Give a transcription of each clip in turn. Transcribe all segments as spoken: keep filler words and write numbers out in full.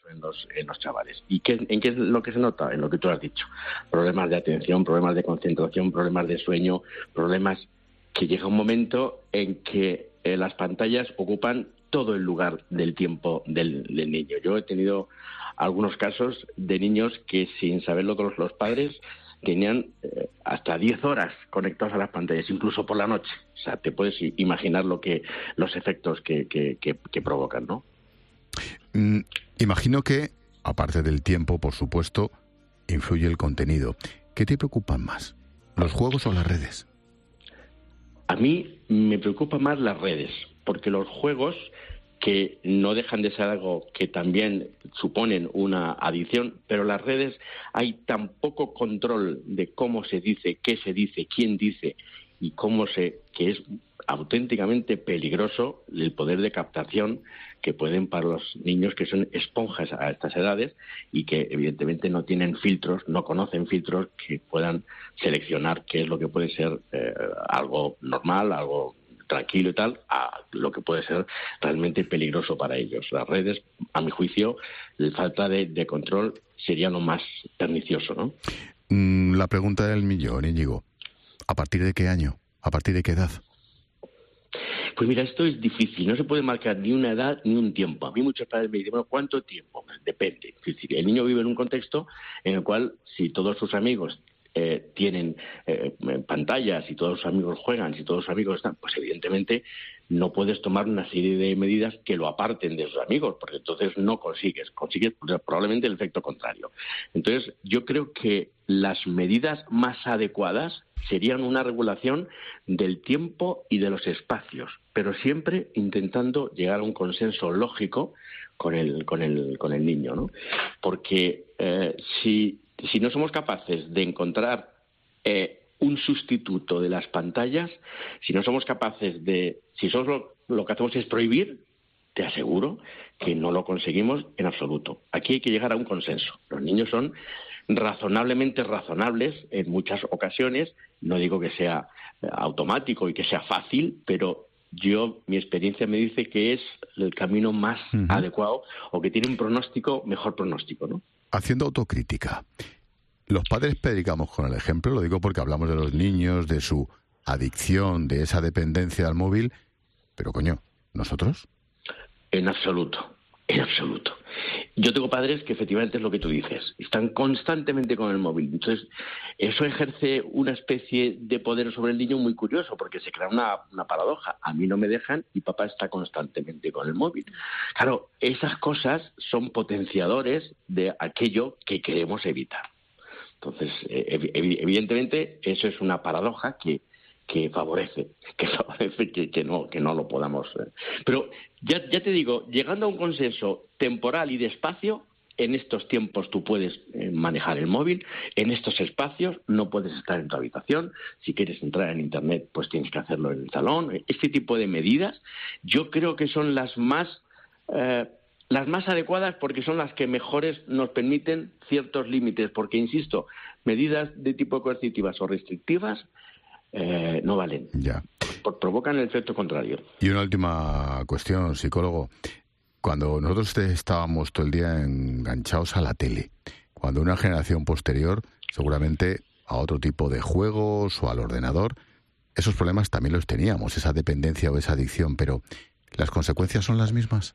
en los, en los chavales. ¿Y qué, en qué es lo que se nota? En lo que tú has dicho. Problemas de atención, problemas de concentración, problemas de sueño, problemas que llega un momento en que eh, las pantallas ocupan todo el lugar del tiempo del, del niño. Yo he tenido algunos casos de niños que, sin saberlo todos los padres, tenían eh, hasta diez horas conectados a las pantallas, incluso por la noche. O sea, te puedes imaginar lo que los efectos que, que, que, que provocan, ¿no? Mm, imagino que, aparte del tiempo, por supuesto, influye el contenido. ¿Qué te preocupan más, los juegos o las redes? A mí me preocupan más las redes, porque los juegos, que no dejan de ser algo que también suponen una adicción, pero las redes hay tan poco control de cómo se dice, qué se dice, quién dice y cómo se, que es auténticamente peligroso el poder de captación que pueden para los niños que son esponjas a estas edades y que evidentemente no tienen filtros, no conocen filtros que puedan seleccionar qué es lo que puede ser eh, algo normal, algo tranquilo y tal, a lo que puede ser realmente peligroso para ellos. Las redes, a mi juicio, la falta de, de control sería lo más pernicioso, ¿no? Mm, la pregunta del millón, Íñigo. ¿A partir de qué año? ¿A partir de qué edad? Pues mira, esto es difícil. No se puede marcar ni una edad ni un tiempo. A mí muchos padres me dicen, bueno, ¿cuánto tiempo? Depende. Es decir, el niño vive en un contexto en el cual, si todos sus amigos Eh, tienen eh, pantallas, si todos sus amigos juegan, si todos sus amigos están, pues evidentemente no puedes tomar una serie de medidas que lo aparten de sus amigos, porque entonces no consigues, consigues probablemente el efecto contrario. Entonces yo creo que las medidas más adecuadas serían una regulación del tiempo y de los espacios, pero siempre intentando llegar a un consenso lógico con el, con el, con el niño, ¿no? Porque eh, si Si no somos capaces de encontrar eh, un sustituto de las pantallas, si no somos capaces de... Si solo lo, lo que hacemos es prohibir, te aseguro que no lo conseguimos en absoluto. Aquí hay que llegar a un consenso. Los niños son razonablemente razonables en muchas ocasiones. No digo que sea automático y que sea fácil, pero yo, mi experiencia me dice que es el camino más uh-huh. adecuado o que tiene un pronóstico, mejor pronóstico, ¿no? Haciendo autocrítica, los padres predicamos con el ejemplo, lo digo porque hablamos de los niños, de su adicción, de esa dependencia al móvil, pero coño, ¿nosotros? En absoluto, en absoluto. Yo tengo padres que efectivamente es lo que tú dices, están constantemente con el móvil. Entonces, eso ejerce una especie de poder sobre el niño muy curioso, porque se crea una, una paradoja. A mí no me dejan y papá está constantemente con el móvil. Claro, esas cosas son potenciadores de aquello que queremos evitar. Entonces, evidentemente, eso es una paradoja que que favorece, que favorece que, que no que no lo podamos. Pero ya, ya te digo, llegando a un consenso temporal y de espacio, en estos tiempos tú puedes eh, manejar el móvil, en estos espacios no puedes estar en tu habitación, si quieres entrar en Internet pues tienes que hacerlo en el salón. Este tipo de medidas yo creo que son las más eh, las más adecuadas porque son las que mejores nos permiten ciertos límites, porque insisto, medidas de tipo coercitivas o restrictivas Eh, no valen. Ya. Por, provocan el efecto contrario. Y una última cuestión, psicólogo. Cuando nosotros estábamos todo el día enganchados a la tele, cuando una generación posterior, seguramente a otro tipo de juegos o al ordenador, esos problemas también los teníamos, esa dependencia o esa adicción, pero ¿las consecuencias son las mismas?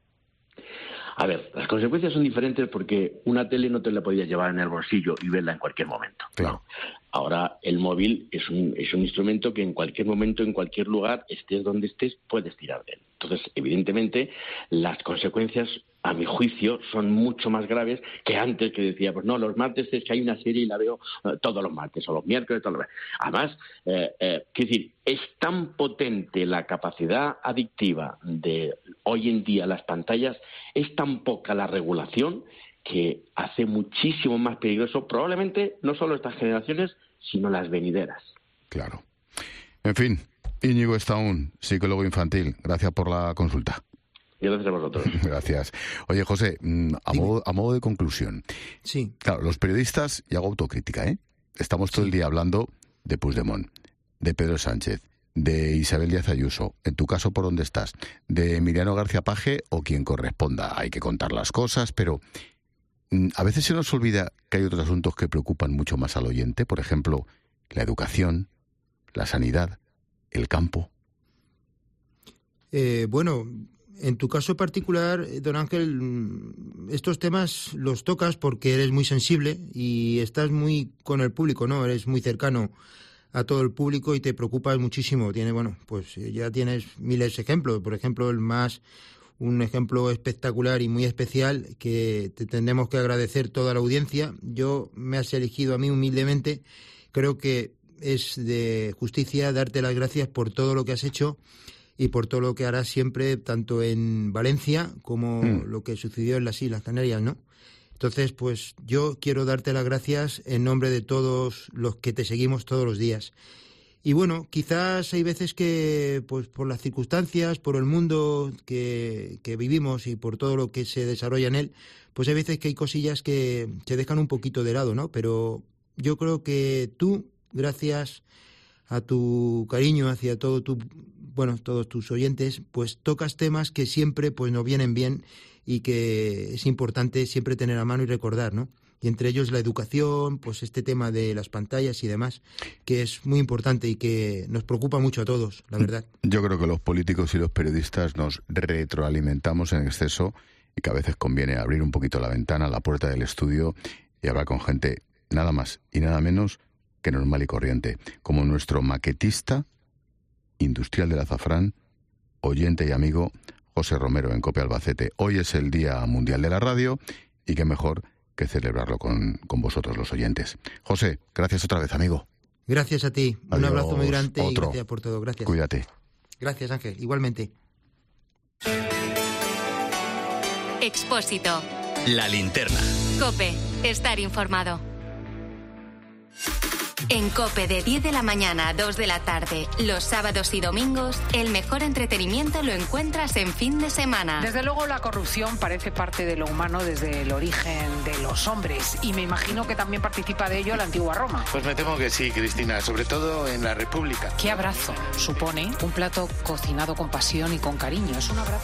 A ver, las consecuencias son diferentes porque una tele no te la podías llevar en el bolsillo y verla en cualquier momento. Claro. Ahora el móvil es un, es un instrumento que en cualquier momento, en cualquier lugar, estés donde estés, puedes tirar de él. Entonces, evidentemente, las consecuencias, a mi juicio, son mucho más graves que antes, que decía, pues no, los martes es que hay una serie y la veo uh, todos los martes, o los miércoles, todos los martes. Además, eh, eh, quiero decir, es tan potente la capacidad adictiva de hoy en día las pantallas, es tan poca la regulación que hace muchísimo más peligroso probablemente no solo estas generaciones, sino las venideras. Claro. En fin, Íñigo Estaún, psicólogo infantil, gracias por la consulta. Gracias a vosotros. Gracias. Oye, José, a modo, a modo de conclusión. Sí. Claro, los periodistas, y hago autocrítica, ¿eh? Estamos todo sí. el día hablando de Puigdemont, de Pedro Sánchez, de Isabel Díaz Ayuso, en tu caso, ¿por dónde estás? De Emiliano García Paje o quien corresponda. Hay que contar las cosas, pero a veces se nos olvida que hay otros asuntos que preocupan mucho más al oyente, por ejemplo, la educación, la sanidad, el campo. Eh, bueno, en tu caso particular, don Ángel, estos temas los tocas porque eres muy sensible y estás muy con el público, ¿no? Eres muy cercano a todo el público y te preocupas muchísimo. Tiene, bueno, pues ya tienes miles de ejemplos. Por ejemplo, el más, un ejemplo espectacular y muy especial que te tendremos que agradecer toda la audiencia. Yo me has elegido a mí humildemente. Creo que es de justicia darte las gracias por todo lo que has hecho y por todo lo que harás siempre, tanto en Valencia como mm. lo que sucedió en las Islas Canarias, ¿no? Entonces, pues yo quiero darte las gracias en nombre de todos los que te seguimos todos los días. Y bueno, quizás hay veces que, pues por las circunstancias, por el mundo que, que vivimos y por todo lo que se desarrolla en él, pues hay veces que hay cosillas que se dejan un poquito de lado, ¿no? Pero yo creo que tú, gracias a tu cariño hacia todo tu, bueno, todos tus oyentes, pues tocas temas que siempre pues nos vienen bien y que es importante siempre tener a mano y recordar, ¿no? Y entre ellos la educación, pues este tema de las pantallas y demás, que es muy importante y que nos preocupa mucho a todos, la verdad. Yo creo que los políticos y los periodistas nos retroalimentamos en exceso y que a veces conviene abrir un poquito la ventana, la puerta del estudio y hablar con gente nada más y nada menos que normal y corriente, como nuestro maquetista industrial del azafrán, oyente y amigo José Romero en COPE Albacete. Hoy es el Día Mundial de la Radio y qué mejor que celebrarlo con, con vosotros los oyentes. José, gracias otra vez, amigo. Gracias a ti. Adiós. Un abrazo muy grande Otro. Y gracias por todo. Gracias. Cuídate. Gracias, Ángel. Igualmente. Expósito. La linterna. COPE. Estar informado. En COPE de diez de la mañana a dos de la tarde, los sábados y domingos, el mejor entretenimiento lo encuentras en fin de semana. Desde luego la corrupción parece parte de lo humano desde el origen de los hombres y me imagino que también participa de ello la antigua Roma. Pues me temo que sí, Cristina, sobre todo en la República. ¿Qué abrazo supone un plato cocinado con pasión y con cariño? Es un abrazo.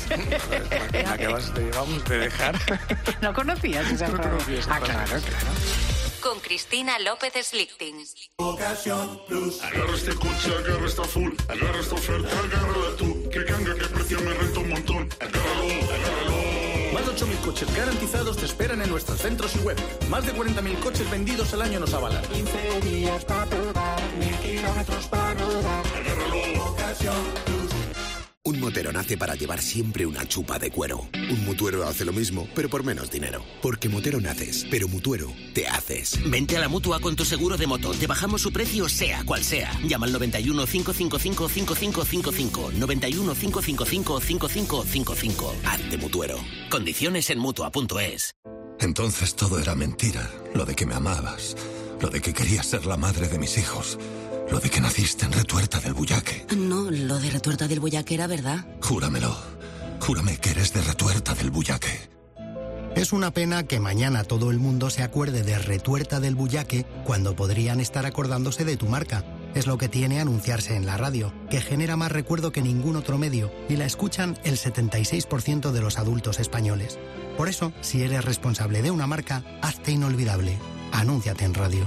Me acabas de, vamos, de dejar. ¿No conocías esa frase? Ah, claro, claro. Con Cristina López Slichting. Ocasión Plus. Agarra este coche, agarra esta full, agarra esta oferta, agárrala tú. Que canga, que precio me renta un montón. Agárralo, agárralo. Más de ocho mil coches garantizados te esperan en nuestros centros y web. Más de cuarenta mil coches vendidos al año nos avalan. quince días para probar, mil kilómetros para rodar. Agárralo. Ocasión Plus. Un motero nace para llevar siempre una chupa de cuero. Un mutuero hace lo mismo, pero por menos dinero. Porque motero naces, pero mutuero te haces. Vente a la Mutua con tu seguro de moto. Te bajamos su precio sea cual sea. Llama al noventa y uno, cinco cinco cinco, cinco cinco cinco cinco. noventa y uno, cinco cinco cinco, cinco cinco cinco cinco. Hazte mutuero. Condiciones en Mutua punto es. Entonces todo era mentira. Lo de que me amabas. Lo de que querías ser la madre de mis hijos. Lo de que naciste en Retuerta del Bullaque. No, lo de Retuerta del Bullaque era verdad. Júramelo. Júrame que eres de Retuerta del Bullaque. Es una pena que mañana todo el mundo se acuerde de Retuerta del Bullaque cuando podrían estar acordándose de tu marca. Es lo que tiene anunciarse en la radio, que genera más recuerdo que ningún otro medio y la escuchan el setenta y seis por ciento de los adultos españoles. Por eso, si eres responsable de una marca, hazte inolvidable. Anúnciate en radio.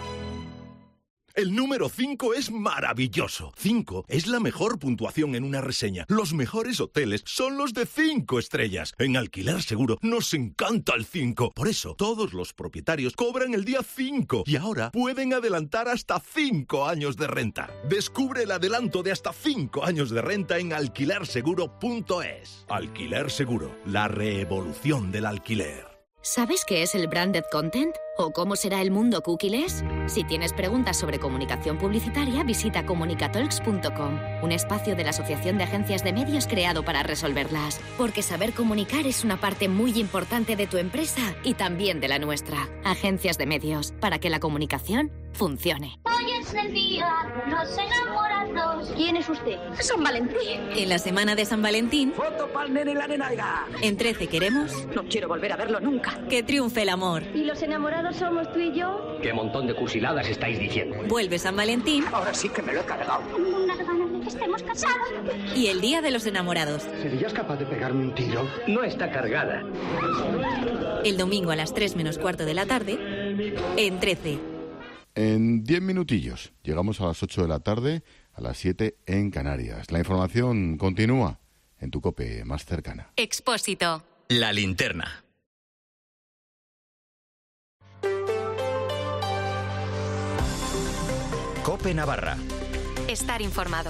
El número cinco es maravilloso. cinco es la mejor puntuación en una reseña. Los mejores hoteles son los de cinco estrellas. En Alquiler Seguro nos encanta el cinco. Por eso, todos los propietarios cobran el día cinco y ahora pueden adelantar hasta cinco años de renta. Descubre el adelanto de hasta cinco años de renta en alquiler seguro punto es. Alquiler Seguro, la revolución del alquiler. ¿Sabes qué es el branded content? ¿O cómo será el mundo cookieless? Si tienes preguntas sobre comunicación publicitaria, visita comunicatalks punto com, un espacio de la Asociación de Agencias de Medios creado para resolverlas. Porque saber comunicar es una parte muy importante de tu empresa y también de la nuestra. Agencias de Medios, para que la comunicación funcione. Hoy es el día, los enamorados. ¿Quién es usted? San Valentín. En la semana de San Valentín, ¡foto pa'l nene y la nenaiga! En trece queremos... No quiero volver a verlo nunca. Que triunfe el amor. ¿Y los enamorados somos tú y yo? ¿Qué montón de cursiladas estáis diciendo? Vuelve San Valentín. Ahora sí que me lo he cargado. Tengo unas ganas de que estemos casados. Y el Día de los Enamorados. ¿Serías capaz de pegarme un tiro? No está cargada. El domingo a las tres menos cuarto de la tarde, en trece. En diez minutillos llegamos a las ocho de la tarde, a las siete en Canarias. La información continúa en tu COPE más cercana. Expósito. La linterna. COPE Navarra. Estar informado.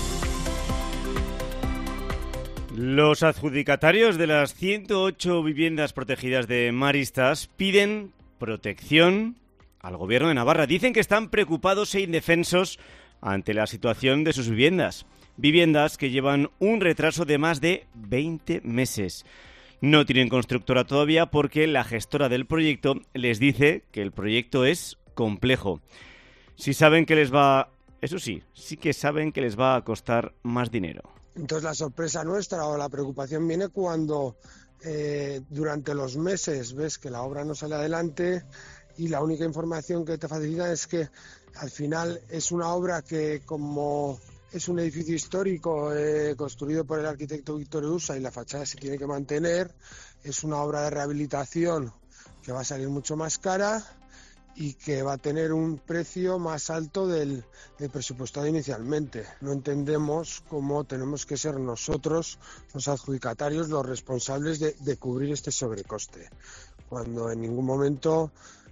Los adjudicatarios de las ciento ocho viviendas protegidas de Maristas piden protección al Gobierno de Navarra. Dicen que están preocupados e indefensos ante la situación de sus viviendas. Viviendas que llevan un retraso de más de veinte meses. No tienen constructora todavía porque la gestora del proyecto les dice que el proyecto es complejo. Si saben que les va, eso sí, sí que saben que les va a costar más dinero. Entonces la sorpresa nuestra o la preocupación viene cuando eh, durante los meses ves que la obra no sale adelante y la única información que te facilita es que al final es una obra que, como es un edificio histórico eh, construido por el arquitecto Víctor Eusa y la fachada se tiene que mantener, es una obra de rehabilitación que va a salir mucho más cara y que va a tener un precio más alto del, del presupuestado inicialmente. No entendemos cómo tenemos que ser nosotros, los adjudicatarios, los responsables de, de cubrir este sobrecoste, cuando en ningún momento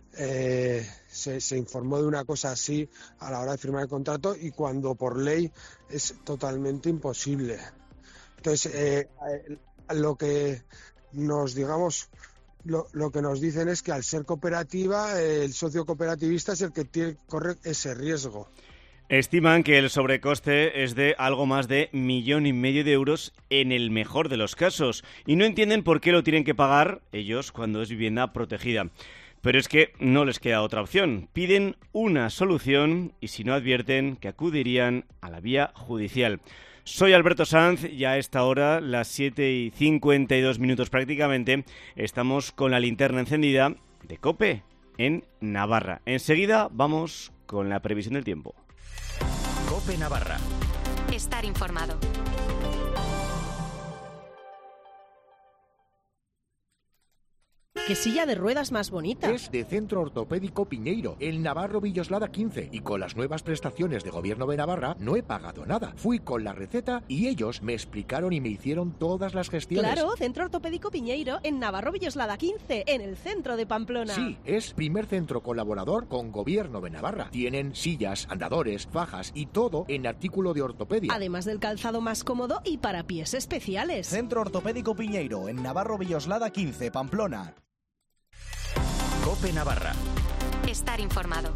eh, se, se informó de una cosa así a la hora de firmar el contrato y cuando por ley es totalmente imposible. Entonces, eh, lo que nos digamos... Lo, lo que nos dicen es que al ser cooperativa, el socio cooperativista es el que tiene que correr ese riesgo. Estiman que el sobrecoste es de algo más de millón y medio de euros en el mejor de los casos y no entienden por qué lo tienen que pagar ellos cuando es vivienda protegida. Pero es que no les queda otra opción. Piden una solución y si no advierten que acudirían a la vía judicial. Soy Alberto Sanz y a esta hora, las siete y cincuenta y dos minutos prácticamente, estamos con la linterna encendida de COPE en Navarra. Enseguida vamos con la previsión del tiempo. COPE Navarra. Estar informado. ¡Qué silla de ruedas más bonita! Es de Centro Ortopédico Piñeiro, el Navarro Villoslada quince. Y con las nuevas prestaciones de Gobierno de Navarra no he pagado nada. Fui con la receta y ellos me explicaron y me hicieron todas las gestiones. Claro, Centro Ortopédico Piñeiro, en Navarro Villoslada quince, en el centro de Pamplona. Sí, es primer centro colaborador con Gobierno de Navarra. Tienen sillas, andadores, fajas y todo en artículo de ortopedia. Además del calzado más cómodo y para pies especiales. Centro Ortopédico Piñeiro, en Navarro Villoslada quince, Pamplona. COPE Navarra. Estar informado.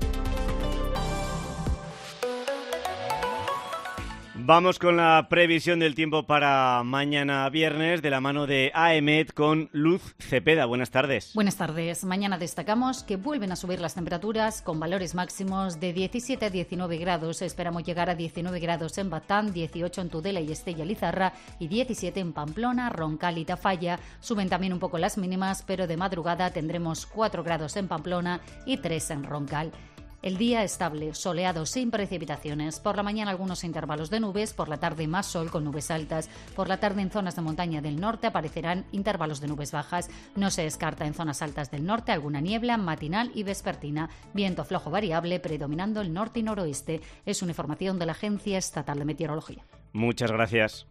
Vamos con la previsión del tiempo para mañana viernes de la mano de AEMET con Luz Cepeda. Buenas tardes. Buenas tardes. Mañana destacamos que vuelven a subir las temperaturas con valores máximos de diecisiete a diecinueve grados. Esperamos llegar a diecinueve grados en Batán, dieciocho en Tudela y Estella Lizarra y diecisiete en Pamplona, Roncal y Tafalla. Suben también un poco las mínimas, pero de madrugada tendremos cuatro grados en Pamplona y tres en Roncal. El día estable, soleado, sin precipitaciones. Por la mañana algunos intervalos de nubes, por la tarde más sol con nubes altas. Por la tarde en zonas de montaña del norte aparecerán intervalos de nubes bajas. No se descarta en zonas altas del norte alguna niebla matinal y vespertina. Viento flojo variable predominando el norte y noroeste. Es una información de la Agencia Estatal de Meteorología. Muchas gracias.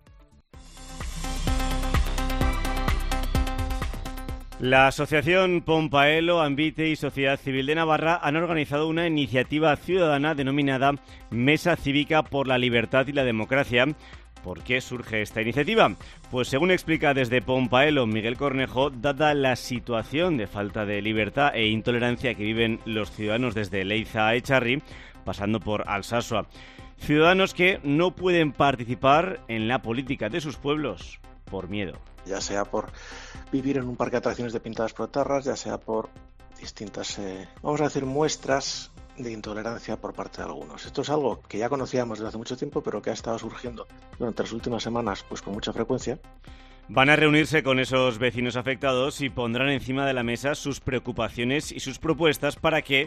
La Asociación Pompaelo, Ambite y Sociedad Civil de Navarra han organizado una iniciativa ciudadana denominada Mesa Cívica por la Libertad y la Democracia. ¿Por qué surge esta iniciativa? Pues según explica desde Pompaelo Miguel Cornejo, dada la situación de falta de libertad e intolerancia que viven los ciudadanos desde Leiza a Echarri, pasando por Alsasua. Ciudadanos que no pueden participar en la política de sus pueblos por miedo. Ya sea por vivir en un parque de atracciones de pintadas protarras, ya sea por distintas, eh, vamos a decir, muestras de intolerancia por parte de algunos. Esto es algo que ya conocíamos desde hace mucho tiempo, pero que ha estado surgiendo durante las últimas semanas pues con mucha frecuencia. Van a reunirse con esos vecinos afectados y pondrán encima de la mesa sus preocupaciones y sus propuestas para que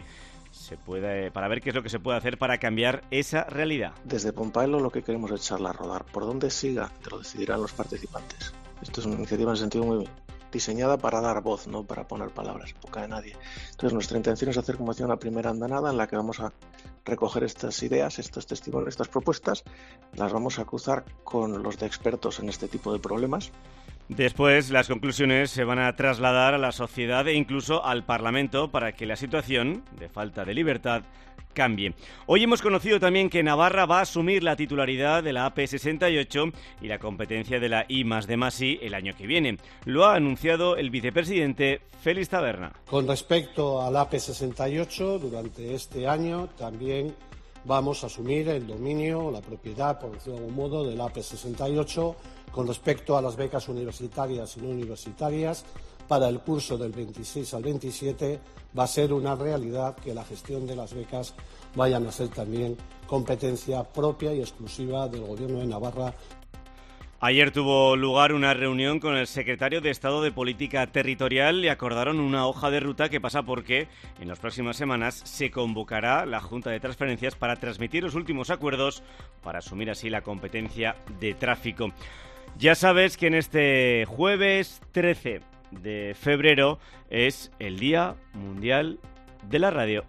se puede, para ver qué es lo que se puede hacer para cambiar esa realidad. Desde Pompaelo lo que queremos es echarla a rodar. Por dónde siga, te lo decidirán los participantes. Esto es una iniciativa en sentido muy diseñada para dar voz, no para poner palabras en boca de nadie. Entonces nuestra intención es hacer como decía una primera andanada en la que vamos a recoger estas ideas, estos testimonios, estas propuestas, las vamos a cruzar con los de expertos en este tipo de problemas. Después, las conclusiones se van a trasladar a la sociedad e incluso al Parlamento para que la situación de falta de libertad cambie. Hoy hemos conocido también que Navarra va a asumir la titularidad de la A P sesenta y ocho y la competencia de la I más D más I el año que viene. Lo ha anunciado el vicepresidente Félix Taberna. Con respecto a la A P sesenta y ocho, durante este año también vamos a asumir el dominio, la propiedad, por decirlo de algún modo, de la A P sesenta y ocho con respecto a las becas universitarias y no universitarias. Para el curso del veintiséis al veintisiete va a ser una realidad que la gestión de las becas vayan a ser también competencia propia y exclusiva del Gobierno de Navarra. Ayer tuvo lugar una reunión con el secretario de Estado de Política Territorial y acordaron una hoja de ruta que pasa porque en las próximas semanas se convocará la Junta de Transferencias para transmitir los últimos acuerdos para asumir así la competencia de tráfico. Ya sabes que en este jueves trece de febrero es el Día Mundial de la Radio.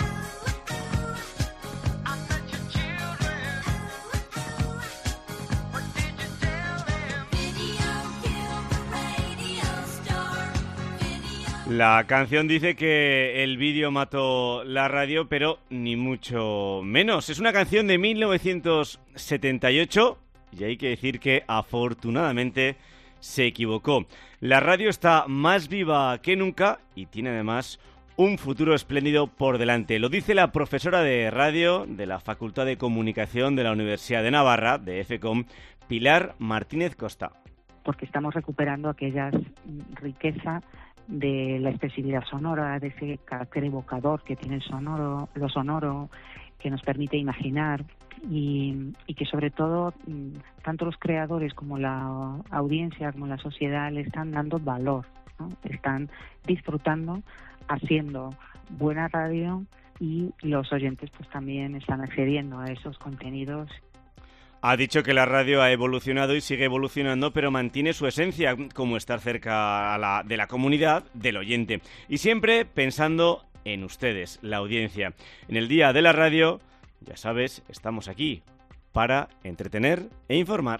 La canción dice que el vídeo mató la radio, pero ni mucho menos. Es una canción de mil novecientos setenta y ocho y hay que decir que afortunadamente se equivocó. La radio está más viva que nunca y tiene además un futuro espléndido por delante. Lo dice la profesora de radio de la Facultad de Comunicación de la Universidad de Navarra, de EFECOM, Pilar Martínez Costa. Porque estamos recuperando aquella riqueza de la expresividad sonora, de ese carácter evocador que tiene el sonoro, lo sonoro, que nos permite imaginar y, y que sobre todo tanto los creadores como la audiencia como la sociedad le están dando valor, ¿no? Están disfrutando, haciendo buena radio y los oyentes pues también están accediendo a esos contenidos. Ha dicho que la radio ha evolucionado y sigue evolucionando, pero mantiene su esencia, como estar cerca a la, de la comunidad, del oyente. Y siempre pensando en ustedes, la audiencia. En el Día de la Radio, ya sabes, estamos aquí para entretener e informar.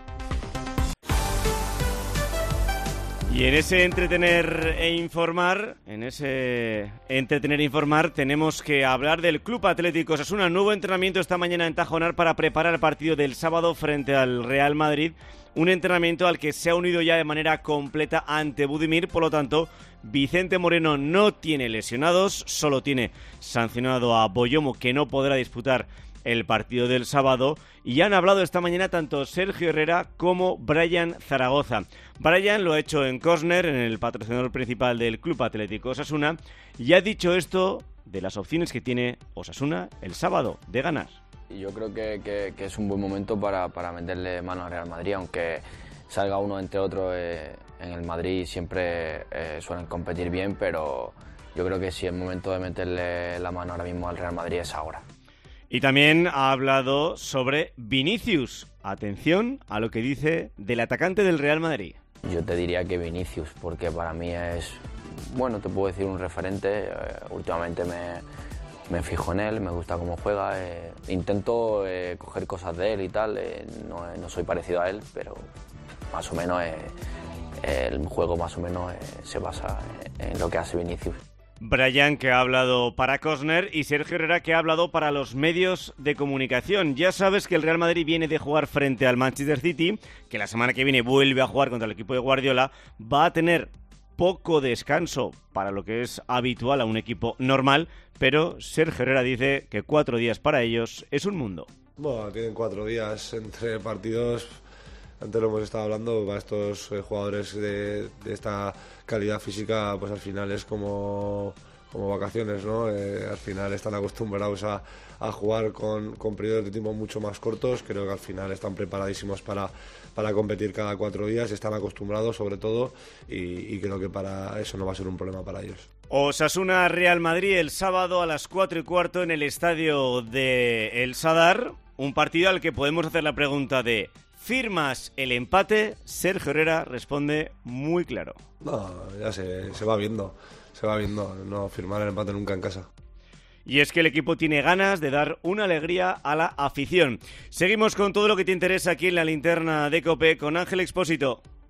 Y en ese entretener e informar, en ese entretener e informar, tenemos que hablar del Club Atlético Osasuna. Nuevo entrenamiento esta mañana en Tajonar para preparar el partido del sábado frente al Real Madrid. Un entrenamiento al que se ha unido ya de manera completa ante Budimir. Por lo tanto, Vicente Moreno no tiene lesionados, solo tiene sancionado a Boyomo, que no podrá disputar el partido del sábado, y han hablado esta mañana tanto Sergio Herrera como Brian Zaragoza. Brian lo ha hecho en Cosner, en el patrocinador principal del Club Atlético Osasuna, y ha dicho esto de las opciones que tiene Osasuna el sábado de ganar. Yo creo que, que, que es un buen momento para, para meterle mano al Real Madrid, aunque salga uno entre otros. Eh, en el Madrid siempre eh, suelen competir bien, pero yo creo que si es momento de meterle la mano ahora mismo al Real Madrid es ahora. Y también ha hablado sobre Vinicius. Atención a lo que dice del atacante del Real Madrid. Yo te diría que Vinicius, porque para mí es, bueno, te puedo decir un referente. Eh, últimamente me, me fijo en él, me gusta cómo juega. Eh, intento eh, coger cosas de él y tal. Eh, no, no soy parecido a él, pero más o menos eh, el juego más o menos eh, se basa en lo que hace Vinicius. Brian, que ha hablado para Cosner, y Sergio Herrera, que ha hablado para los medios de comunicación. Ya sabes que el Real Madrid viene de jugar frente al Manchester City, que la semana que viene vuelve a jugar contra el equipo de Guardiola. Va a tener poco descanso para lo que es habitual a un equipo normal, pero Sergio Herrera dice que cuatro días para ellos es un mundo. Bueno, tienen cuatro días entre partidos. Antes lo hemos estado hablando, para estos eh, jugadores de, de esta calidad física, pues al final es como, como vacaciones, ¿no? Eh, al final están acostumbrados a, a jugar con, con periodos de tiempo mucho más cortos. Creo que al final están preparadísimos para, para competir cada cuatro días, están acostumbrados sobre todo, y, y creo que para eso no va a ser un problema para ellos. Osasuna Real Madrid el sábado a las cuatro y cuarto en el estadio de El Sadar. Un partido al que podemos hacer la pregunta de ¿firmas el empate? Sergio Herrera responde muy claro. No, ya se, se va viendo, se va viendo. No firmar el empate nunca en casa. Y es que el equipo tiene ganas de dar una alegría a la afición. Seguimos con todo lo que te interesa aquí en la linterna de COPE con Ángel Expósito.